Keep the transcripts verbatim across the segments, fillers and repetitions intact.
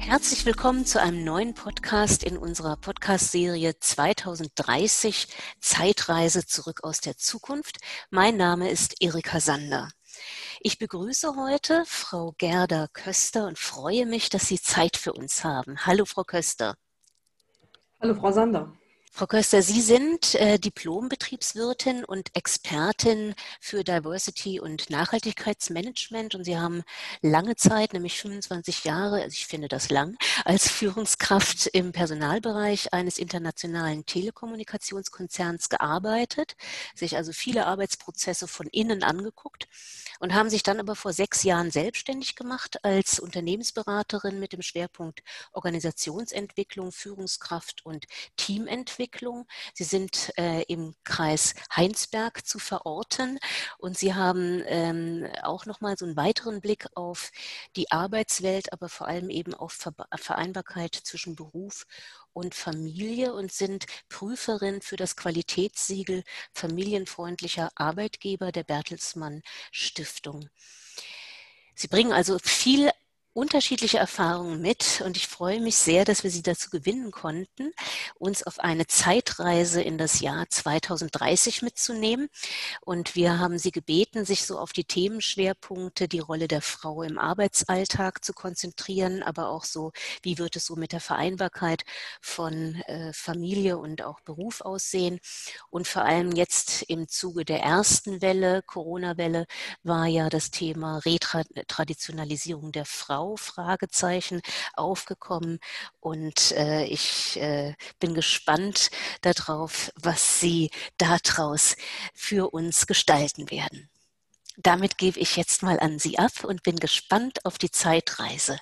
Herzlich willkommen zu einem neuen Podcast in unserer Podcast-Serie zwanzig dreißig Zeitreise zurück aus der Zukunft. Mein Name ist Erika Sander. Ich begrüße heute Frau Gerda Köster und freue mich, dass Sie Zeit für uns haben. Hallo, Frau Köster. Hallo, Frau Sander. Frau Köster, Sie sind äh, Diplom-Betriebswirtin und Expertin für Diversity und Nachhaltigkeitsmanagement und Sie haben lange Zeit, nämlich fünfundzwanzig Jahre, also ich finde das lang, als Führungskraft im Personalbereich eines internationalen Telekommunikationskonzerns gearbeitet, sich also viele Arbeitsprozesse von innen angeguckt und haben sich dann aber vor sechs Jahren selbstständig gemacht als Unternehmensberaterin mit dem Schwerpunkt Organisationsentwicklung, Führungskraft und Teamentwicklung. Sie sind äh, im Kreis Heinsberg zu verorten und Sie haben ähm, auch nochmal so einen weiteren Blick auf die Arbeitswelt, aber vor allem eben auf Ver- Vereinbarkeit zwischen Beruf und Familie und sind Prüferin für das Qualitätssiegel familienfreundlicher Arbeitgeber der Bertelsmann Stiftung. Sie bringen also viel unterschiedliche Erfahrungen mit und ich freue mich sehr, dass wir Sie dazu gewinnen konnten, uns auf eine Zeitreise in das Jahr zwanzig dreißig mitzunehmen. Und wir haben Sie gebeten, sich so auf die Themenschwerpunkte, die Rolle der Frau im Arbeitsalltag zu konzentrieren, aber auch so, wie wird es so mit der Vereinbarkeit von äh, Familie und auch Beruf aussehen. Und vor allem jetzt im Zuge der ersten Welle, Corona-Welle, war ja das Thema Retraditionalisierung der Frau, Fragezeichen, aufgekommen. Und äh, ich äh, bin gespannt darauf, was Sie daraus für uns gestalten werden. Damit gebe ich jetzt mal an Sie ab und bin gespannt auf die Zeitreise.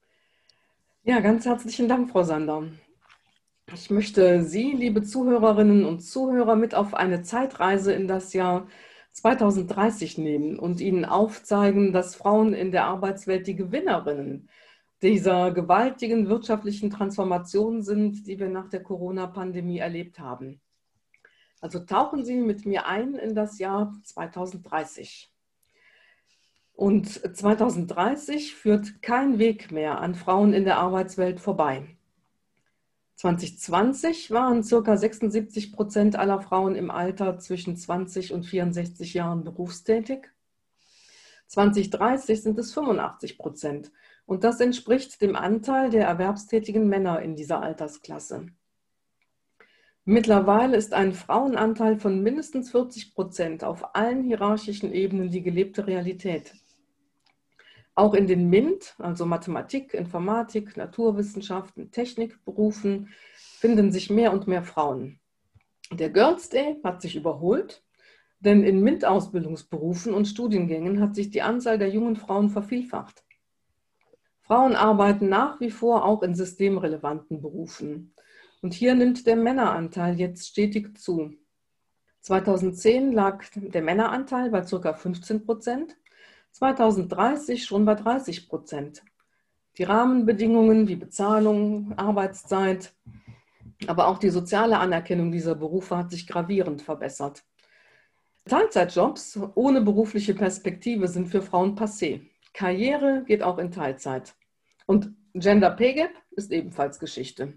Ja, ganz herzlichen Dank, Frau Sander. Ich möchte Sie, liebe Zuhörerinnen und Zuhörer, mit auf eine Zeitreise in das Jahr zwanzig dreißig nehmen und Ihnen aufzeigen, dass Frauen in der Arbeitswelt die Gewinnerinnen dieser gewaltigen wirtschaftlichen Transformation sind, die wir nach der Corona-Pandemie erlebt haben. Also tauchen Sie mit mir ein in das Jahr zwanzig dreißig. Und zwanzig dreißig führt kein Weg mehr an Frauen in der Arbeitswelt vorbei. zwanzig zwanzig waren ca. sechsundsiebzig Prozent aller Frauen im Alter zwischen zwanzig und vierundsechzig Jahren berufstätig. zwanzig dreißig sind es fünfundachtzig Prozent und das entspricht dem Anteil der erwerbstätigen Männer in dieser Altersklasse. Mittlerweile ist ein Frauenanteil von mindestens vierzig Prozent auf allen hierarchischen Ebenen die gelebte Realität. Auch in den MINT, also Mathematik, Informatik, Naturwissenschaften, Technikberufen, finden sich mehr und mehr Frauen. Der Girls' Day hat sich überholt, denn in MINT-Ausbildungsberufen und Studiengängen hat sich die Anzahl der jungen Frauen vervielfacht. Frauen arbeiten nach wie vor auch in systemrelevanten Berufen. Und hier nimmt der Männeranteil jetzt stetig zu. zweitausendzehn lag der Männeranteil bei ca. fünfzehn Prozent, zwanzig dreißig schon bei dreißig Prozent. Die Rahmenbedingungen wie Bezahlung, Arbeitszeit, aber auch die soziale Anerkennung dieser Berufe hat sich gravierend verbessert. Teilzeitjobs ohne berufliche Perspektive sind für Frauen passé. Karriere geht auch in Teilzeit. Und Gender Pay Gap ist ebenfalls Geschichte.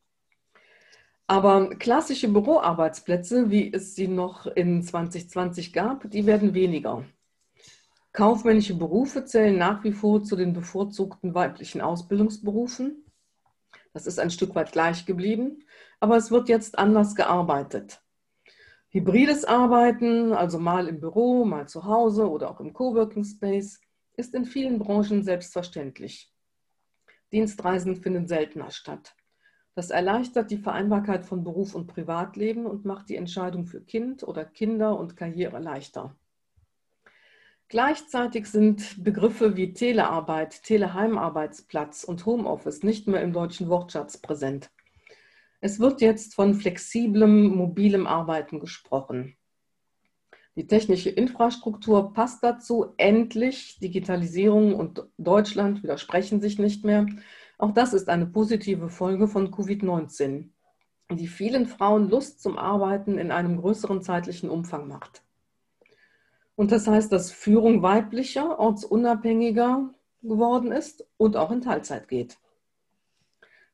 Aber klassische Büroarbeitsplätze, wie es sie noch in zwanzig zwanzig gab, die werden weniger. Kaufmännische Berufe zählen nach wie vor zu den bevorzugten weiblichen Ausbildungsberufen. Das ist ein Stück weit gleich geblieben, aber es wird jetzt anders gearbeitet. Hybrides Arbeiten, also mal im Büro, mal zu Hause oder auch im Coworking Space, ist in vielen Branchen selbstverständlich. Dienstreisen finden seltener statt. Das erleichtert die Vereinbarkeit von Beruf und Privatleben und macht die Entscheidung für Kind oder Kinder und Karriere leichter. Gleichzeitig sind Begriffe wie Telearbeit, Teleheimarbeitsplatz und Homeoffice nicht mehr im deutschen Wortschatz präsent. Es wird jetzt von flexiblem, mobilem Arbeiten gesprochen. Die technische Infrastruktur passt dazu, endlich. Digitalisierung und Deutschland widersprechen sich nicht mehr. Auch das ist eine positive Folge von Covid neunzehn, die vielen Frauen Lust zum Arbeiten in einem größeren zeitlichen Umfang macht. Und das heißt, dass Führung weiblicher, ortsunabhängiger geworden ist und auch in Teilzeit geht.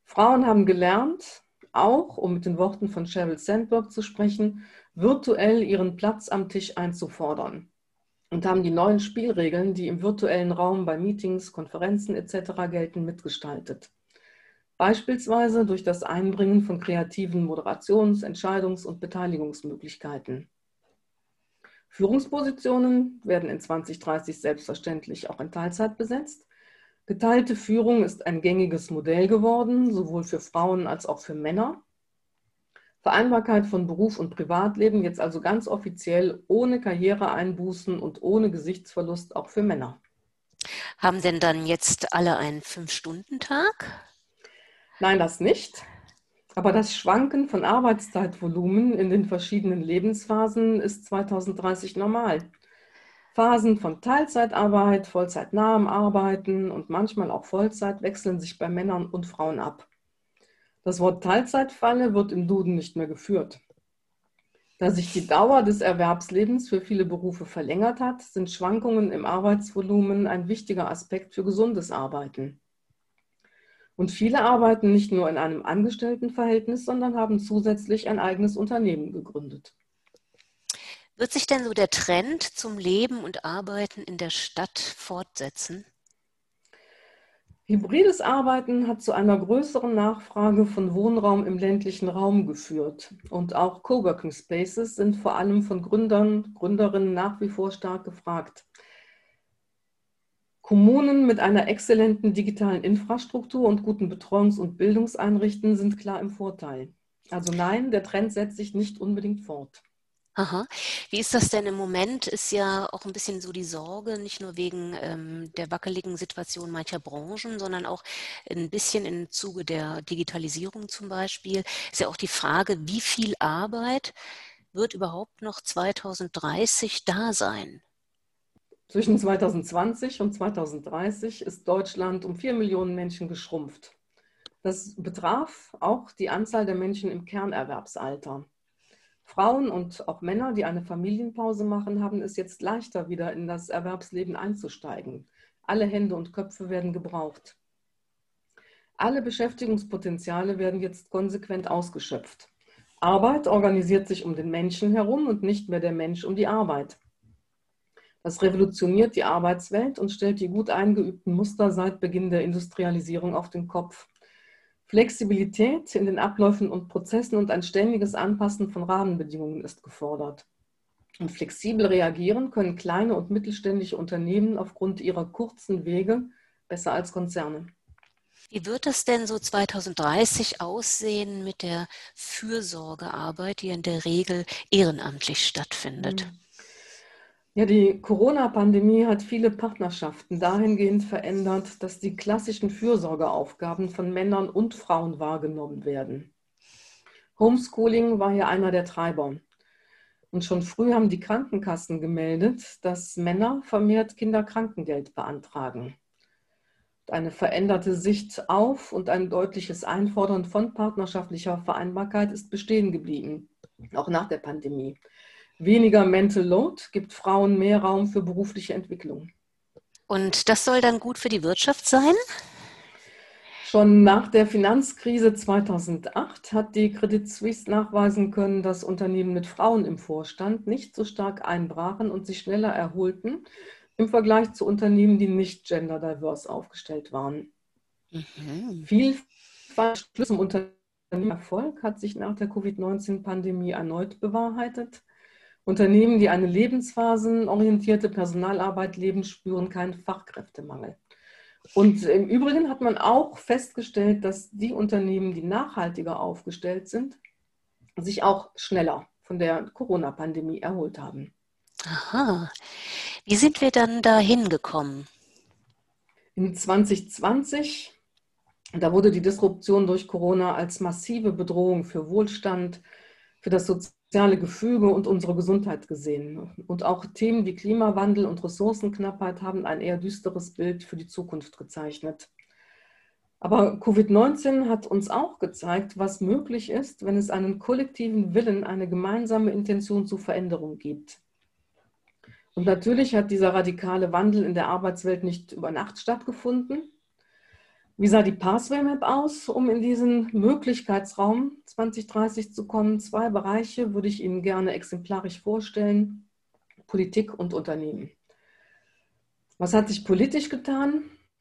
Frauen haben gelernt, auch, um mit den Worten von Sheryl Sandberg zu sprechen, virtuell ihren Platz am Tisch einzufordern und haben die neuen Spielregeln, die im virtuellen Raum bei Meetings, Konferenzen et cetera gelten, mitgestaltet. Beispielsweise durch das Einbringen von kreativen Moderations-, Entscheidungs- und Beteiligungsmöglichkeiten. Führungspositionen werden in zwanzig dreißig selbstverständlich auch in Teilzeit besetzt. Geteilte Führung ist ein gängiges Modell geworden, sowohl für Frauen als auch für Männer. Vereinbarkeit von Beruf und Privatleben jetzt also ganz offiziell ohne Karriereeinbußen und ohne Gesichtsverlust auch für Männer. Haben denn dann jetzt alle einen Fünf-Stunden-Tag? Nein, das nicht. Aber das Schwanken von Arbeitszeitvolumen in den verschiedenen Lebensphasen ist zwanzig dreißig normal. Phasen von Teilzeitarbeit, vollzeitnahem Arbeiten und manchmal auch Vollzeit wechseln sich bei Männern und Frauen ab. Das Wort Teilzeitfalle wird im Duden nicht mehr geführt. Da sich die Dauer des Erwerbslebens für viele Berufe verlängert hat, sind Schwankungen im Arbeitsvolumen ein wichtiger Aspekt für gesundes Arbeiten. Und viele arbeiten nicht nur in einem Angestelltenverhältnis, sondern haben zusätzlich ein eigenes Unternehmen gegründet. Wird sich denn so der Trend zum Leben und Arbeiten in der Stadt fortsetzen? Hybrides Arbeiten hat zu einer größeren Nachfrage von Wohnraum im ländlichen Raum geführt. Und auch Coworking Spaces sind vor allem von Gründern, Gründerinnen nach wie vor stark gefragt. Kommunen mit einer exzellenten digitalen Infrastruktur und guten Betreuungs- und Bildungseinrichtungen sind klar im Vorteil. Also nein, der Trend setzt sich nicht unbedingt fort. Aha. Wie ist das denn im Moment? Ist ja auch ein bisschen so die Sorge, nicht nur wegen ähm, der wackeligen Situation mancher Branchen, sondern auch ein bisschen im Zuge der Digitalisierung zum Beispiel, ist ja auch die Frage, wie viel Arbeit wird überhaupt noch zwanzig dreißig da sein? Zwischen zwanzig zwanzig und zwanzig dreißig ist Deutschland um vier Millionen Menschen geschrumpft. Das betraf auch die Anzahl der Menschen im Kernerwerbsalter. Frauen und auch Männer, die eine Familienpause machen, haben es jetzt leichter, wieder in das Erwerbsleben einzusteigen. Alle Hände und Köpfe werden gebraucht. Alle Beschäftigungspotenziale werden jetzt konsequent ausgeschöpft. Arbeit organisiert sich um den Menschen herum und nicht mehr der Mensch um die Arbeit. Das revolutioniert die Arbeitswelt und stellt die gut eingeübten Muster seit Beginn der Industrialisierung auf den Kopf. Flexibilität in den Abläufen und Prozessen und ein ständiges Anpassen von Rahmenbedingungen ist gefordert. Und flexibel reagieren können kleine und mittelständische Unternehmen aufgrund ihrer kurzen Wege besser als Konzerne. Wie wird es denn so zwanzig dreißig aussehen mit der Fürsorgearbeit, die in der Regel ehrenamtlich stattfindet? Ja, die Corona-Pandemie hat viele Partnerschaften dahingehend verändert, dass die klassischen Fürsorgeaufgaben von Männern und Frauen wahrgenommen werden. Homeschooling war hier einer der Treiber. Und schon früh haben die Krankenkassen gemeldet, dass Männer vermehrt Kinderkrankengeld beantragen. Eine veränderte Sicht auf und ein deutliches Einfordern von partnerschaftlicher Vereinbarkeit ist bestehen geblieben, auch nach der Pandemie. Weniger Mental Load gibt Frauen mehr Raum für berufliche Entwicklung. Und das soll dann gut für die Wirtschaft sein? Schon nach der Finanzkrise zweitausendacht hat die Credit Suisse nachweisen können, dass Unternehmen mit Frauen im Vorstand nicht so stark einbrachen und sich schneller erholten im Vergleich zu Unternehmen, die nicht gender-diverse aufgestellt waren. Mhm. Vielfalt zum Unternehmererfolg hat sich nach der Covid neunzehn Pandemie erneut bewahrheitet. Unternehmen, die eine lebensphasenorientierte Personalarbeit leben, spüren keinen Fachkräftemangel. Und im Übrigen hat man auch festgestellt, dass die Unternehmen, die nachhaltiger aufgestellt sind, sich auch schneller von der Corona-Pandemie erholt haben. Aha. Wie sind wir dann da hingekommen? In zwanzig zwanzig, da wurde die Disruption durch Corona als massive Bedrohung für Wohlstand, für das soziale Gefüge und unsere Gesundheit gesehen. Und auch Themen wie Klimawandel und Ressourcenknappheit haben ein eher düsteres Bild für die Zukunft gezeichnet. Aber Covid neunzehn hat uns auch gezeigt, was möglich ist, wenn es einen kollektiven Willen, eine gemeinsame Intention zur Veränderung gibt. Und natürlich hat dieser radikale Wandel in der Arbeitswelt nicht über Nacht stattgefunden. Wie sah die Pathway Map aus, um in diesen Möglichkeitsraum zwanzig dreißig zu kommen? Zwei Bereiche würde ich Ihnen gerne exemplarisch vorstellen: Politik und Unternehmen. Was hat sich politisch getan?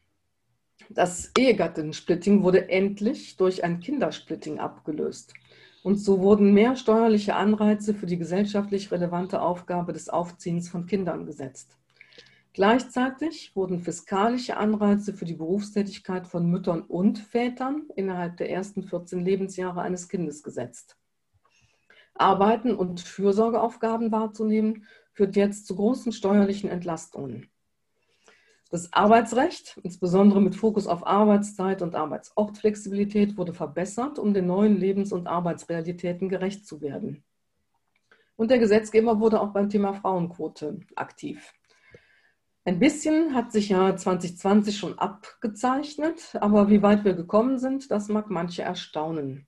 Das Ehegattensplitting wurde endlich durch ein Kindersplitting abgelöst. Und so wurden mehr steuerliche Anreize für die gesellschaftlich relevante Aufgabe des Aufziehens von Kindern gesetzt. Gleichzeitig wurden fiskalische Anreize für die Berufstätigkeit von Müttern und Vätern innerhalb der ersten vierzehn Lebensjahre eines Kindes gesetzt. Arbeiten und Fürsorgeaufgaben wahrzunehmen, führt jetzt zu großen steuerlichen Entlastungen. Das Arbeitsrecht, insbesondere mit Fokus auf Arbeitszeit und Arbeitsortflexibilität, wurde verbessert, um den neuen Lebens- und Arbeitsrealitäten gerecht zu werden. Und der Gesetzgeber wurde auch beim Thema Frauenquote aktiv. Ein bisschen hat sich ja zwanzig zwanzig schon abgezeichnet, aber wie weit wir gekommen sind, das mag manche erstaunen.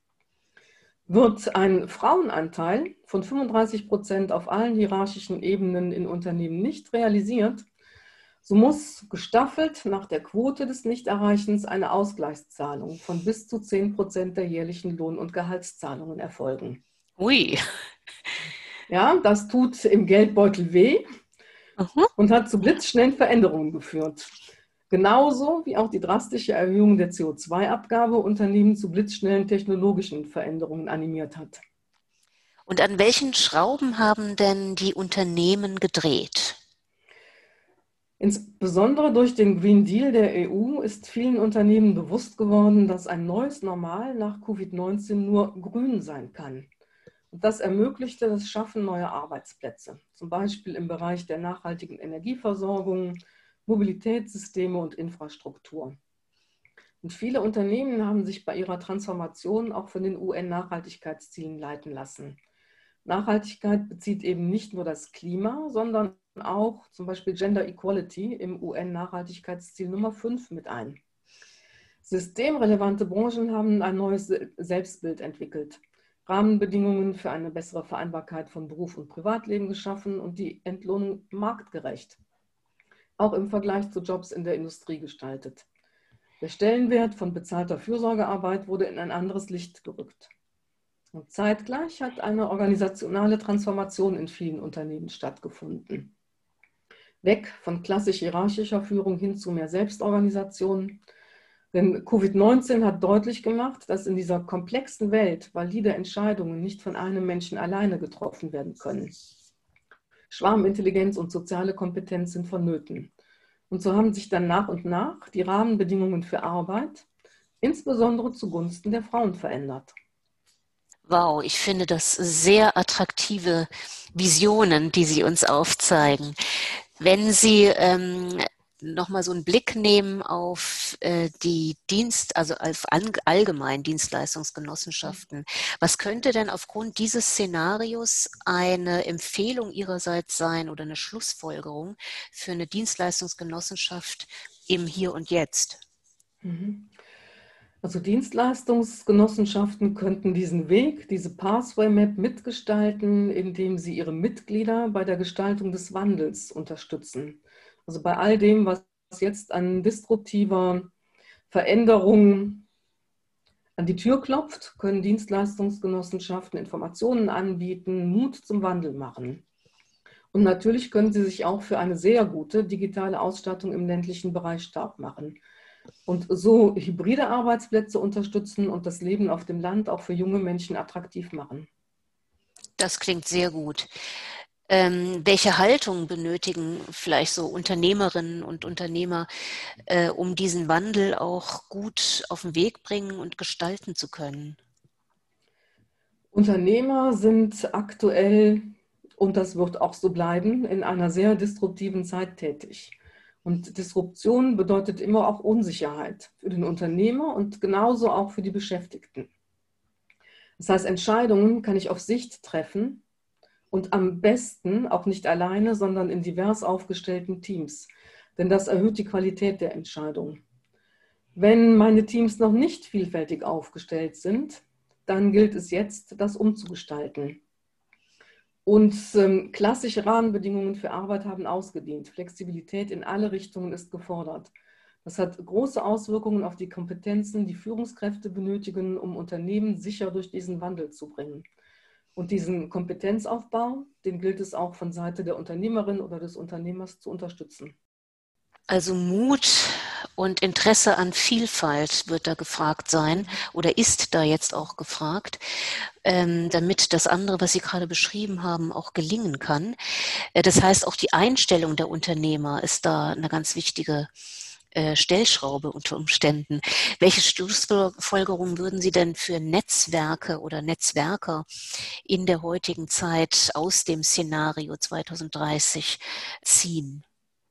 Wird ein Frauenanteil von fünfunddreißig Prozent auf allen hierarchischen Ebenen in Unternehmen nicht realisiert, so muss gestaffelt nach der Quote des Nichterreichens eine Ausgleichszahlung von bis zu zehn Prozent der jährlichen Lohn- und Gehaltszahlungen erfolgen. Ui. Ja, das tut im Geldbeutel weh Mhm. und hat zu blitzschnellen Veränderungen geführt. Genauso wie auch die drastische Erhöhung der C O zwei Abgabe Unternehmen zu blitzschnellen technologischen Veränderungen animiert hat. Und an welchen Schrauben haben denn die Unternehmen gedreht? Insbesondere durch den Green Deal der E U ist vielen Unternehmen bewusst geworden, dass ein neues Normal nach Covid neunzehn nur grün sein kann. Und das ermöglichte das Schaffen neuer Arbeitsplätze, zum Beispiel im Bereich der nachhaltigen Energieversorgung, Mobilitätssysteme und Infrastruktur. Und viele Unternehmen haben sich bei ihrer Transformation auch von den U N-Nachhaltigkeitszielen leiten lassen. Nachhaltigkeit bezieht eben nicht nur das Klima, sondern auch zum Beispiel Gender Equality im U N-Nachhaltigkeitsziel Nummer fünf mit ein. Systemrelevante Branchen haben ein neues Selbstbild entwickelt, Rahmenbedingungen für eine bessere Vereinbarkeit von Beruf und Privatleben geschaffen und die Entlohnung marktgerecht, auch im Vergleich zu Jobs in der Industrie gestaltet. Der Stellenwert von bezahlter Fürsorgearbeit wurde in ein anderes Licht gerückt. Und zeitgleich hat eine organisationale Transformation in vielen Unternehmen stattgefunden. Weg von klassisch hierarchischer Führung hin zu mehr Selbstorganisation. Denn Covid neunzehn hat deutlich gemacht, dass in dieser komplexen Welt valide Entscheidungen nicht von einem Menschen alleine getroffen werden können. Schwarmintelligenz und soziale Kompetenz sind vonnöten. Und so haben sich dann nach und nach die Rahmenbedingungen für Arbeit, insbesondere zugunsten der Frauen, verändert. Wow, ich finde das sehr attraktive Visionen, die Sie uns aufzeigen. Wenn Sie ähm, nochmal so einen Blick nehmen auf äh, die Dienst, also auf allgemein Dienstleistungsgenossenschaften, was könnte denn aufgrund dieses Szenarios eine Empfehlung Ihrerseits sein oder eine Schlussfolgerung für eine Dienstleistungsgenossenschaft im Hier und Jetzt? Mhm. Also Dienstleistungsgenossenschaften könnten diesen Weg, diese Pathway Map mitgestalten, indem sie ihre Mitglieder bei der Gestaltung des Wandels unterstützen. Also bei all dem, was jetzt an disruptiver Veränderung an die Tür klopft, können Dienstleistungsgenossenschaften Informationen anbieten, Mut zum Wandel machen. Und natürlich können sie sich auch für eine sehr gute digitale Ausstattung im ländlichen Bereich stark machen. Und so hybride Arbeitsplätze unterstützen und das Leben auf dem Land auch für junge Menschen attraktiv machen. Das klingt sehr gut. Ähm, welche Haltung benötigen vielleicht so Unternehmerinnen und Unternehmer, äh, um diesen Wandel auch gut auf den Weg bringen und gestalten zu können? Unternehmer sind aktuell, und das wird auch so bleiben, in einer sehr disruptiven Zeit tätig. Und Disruption bedeutet immer auch Unsicherheit für den Unternehmer und genauso auch für die Beschäftigten. Das heißt, Entscheidungen kann ich auf Sicht treffen und am besten auch nicht alleine, sondern in divers aufgestellten Teams. Denn das erhöht die Qualität der Entscheidung. Wenn meine Teams noch nicht vielfältig aufgestellt sind, dann gilt es jetzt, das umzugestalten. Und ähm, klassische Rahmenbedingungen für Arbeit haben ausgedient. Flexibilität in alle Richtungen ist gefordert. Das hat große Auswirkungen auf die Kompetenzen, die Führungskräfte benötigen, um Unternehmen sicher durch diesen Wandel zu bringen. Und diesen Kompetenzaufbau, den gilt es auch von Seite der Unternehmerin oder des Unternehmers zu unterstützen. Also Mut und Interesse an Vielfalt wird da gefragt sein oder ist da jetzt auch gefragt, ähm, damit das andere, was Sie gerade beschrieben haben, auch gelingen kann. Äh, das heißt, auch die Einstellung der Unternehmer ist da eine ganz wichtige äh, Stellschraube unter Umständen. Welche Schlussfolgerungen würden Sie denn für Netzwerke oder Netzwerker in der heutigen Zeit aus dem Szenario zweitausenddreißig ziehen?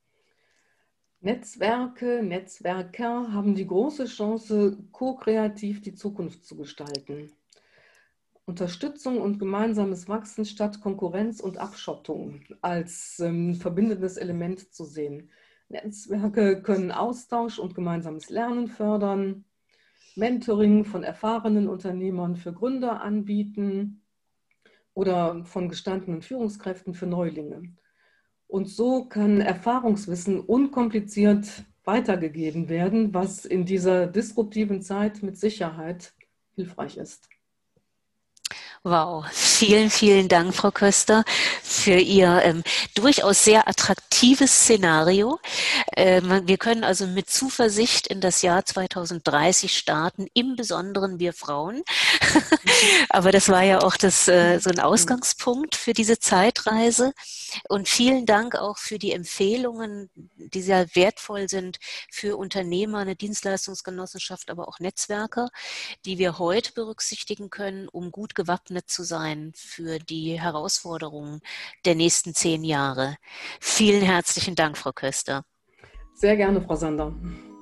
Netzwerke, Netzwerker haben die große Chance, ko-kreativ die Zukunft zu gestalten. Unterstützung und gemeinsames Wachsen statt Konkurrenz und Abschottung als ähm, verbindendes Element zu sehen. Netzwerke können Austausch und gemeinsames Lernen fördern, Mentoring von erfahrenen Unternehmern für Gründer anbieten oder von gestandenen Führungskräften für Neulinge. Und so kann Erfahrungswissen unkompliziert weitergegeben werden, was in dieser disruptiven Zeit mit Sicherheit hilfreich ist. Wow, vielen, vielen Dank, Frau Köster, für Ihr ähm, durchaus sehr attraktives Szenario. Ähm, wir können also mit Zuversicht in das Jahr zweitausenddreißig starten, im Besonderen wir Frauen. Aber das war ja auch das, äh, so ein Ausgangspunkt für diese Zeitreise. Und vielen Dank auch für die Empfehlungen, die sehr wertvoll sind für Unternehmer, eine Dienstleistungsgenossenschaft, aber auch Netzwerker, die wir heute berücksichtigen können, um gut gewappnet zu sein für die Herausforderungen der nächsten zehn Jahre. Vielen herzlichen Dank, Frau Köster. Sehr gerne, Frau Sander.